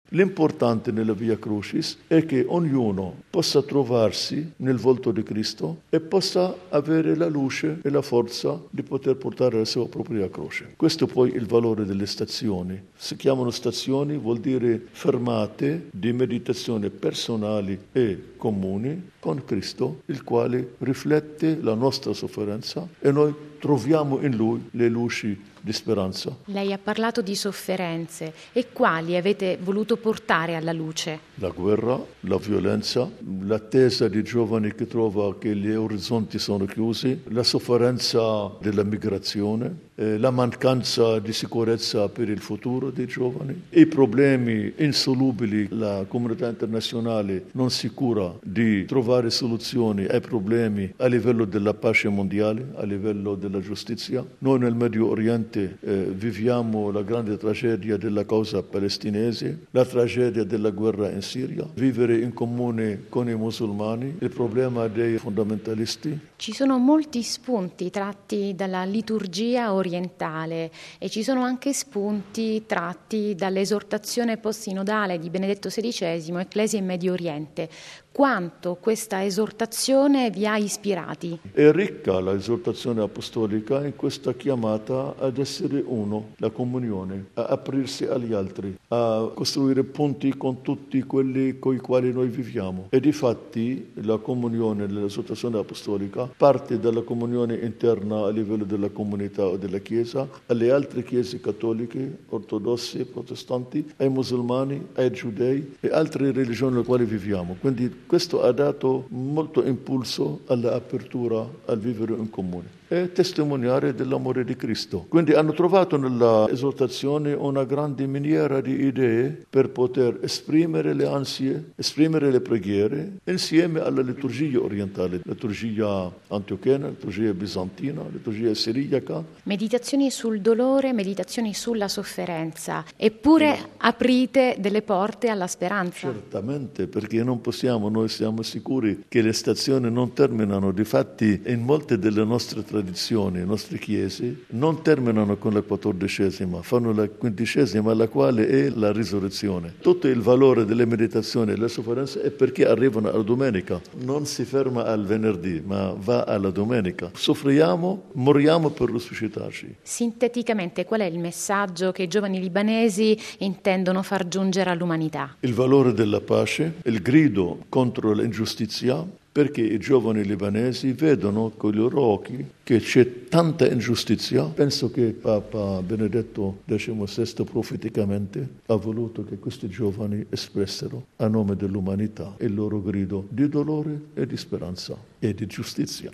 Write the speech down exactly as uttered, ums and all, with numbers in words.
L'importante nella Via Crucis è che ognuno possa trovarsi nel volto di Cristo e possa avere la luce e la forza di poter portare la sua propria croce. Questo poi è il valore delle stazioni. Si chiamano stazioni, vuol dire fermate di meditazione personali e comuni con Cristo, il quale riflette la nostra sofferenza e noi troviamo in Lui le luci di speranza. Lei ha parlato di sofferenze e quali avete voluto portare alla luce? La guerra, la violenza, l'attesa di giovani che trova che gli orizzonti sono chiusi, la sofferenza della migrazione, eh, la mancanza di sicurezza per il futuro dei giovani, i problemi insolubili. La comunità internazionale non si cura di trovare soluzioni ai problemi a livello della pace mondiale, a livello della giustizia. Noi nel Medio Oriente eh, viviamo la grande tragedia della causa palestinese, la tragedia della guerra in Siria, vivere in comune con i musulmani, il problema dei fondamentalisti. Ci sono molti spunti tratti dalla liturgia orientale e ci sono anche spunti tratti dall'esortazione post-sinodale di Benedetto sedicesimo, Ecclesia in Medio Oriente. Quanto questa esortazione vi ha ispirati? È ricca l'esortazione apostolica in questa chiamata ad essere uno, la comunione, a aprirsi agli altri, a costruire ponti con tutti quelli con i quali noi viviamo. E difatti la comunione, l'esortazione apostolica, parte dalla comunione interna a livello della comunità o della Chiesa, alle altre chiese cattoliche, ortodossi, protestanti, ai musulmani, ai giudei e altre religioni nelle quali viviamo. Quindi questo ha dato molto impulso all'apertura al vivere in comune e testimoniare dell'amore di Cristo. Quindi hanno trovato nella esortazione una grande miniera di idee per poter esprimere le ansie, esprimere le preghiere insieme alla liturgia orientale, liturgia antiochena, liturgia bizantina, liturgia siriaca. Meditazioni sul dolore, meditazioni sulla sofferenza, eppure sì. Aprite delle porte alla speranza. Certamente, perché non possiamo, noi siamo sicuri che le stazioni non terminano. Difatti in molte delle nostre tradizioni, le nostre chiese non terminano con la quattordicesima, fanno la quindicesima, la quale è la risurrezione. Tutto il valore delle meditazioni e delle sofferenze è perché arrivano alla domenica. Non si ferma al venerdì, ma va alla domenica. Soffriamo, moriamo per risuscitarci. Sinteticamente, qual è il messaggio che i giovani libanesi intendono far giungere all'umanità? Il valore della pace, il grido contro l'ingiustizia, perché i giovani libanesi vedono con i loro occhi che c'è tanta ingiustizia. Penso che Papa Benedetto diciassette profeticamente ha voluto che questi giovani espressero a nome dell'umanità il loro grido di dolore e di speranza e di giustizia.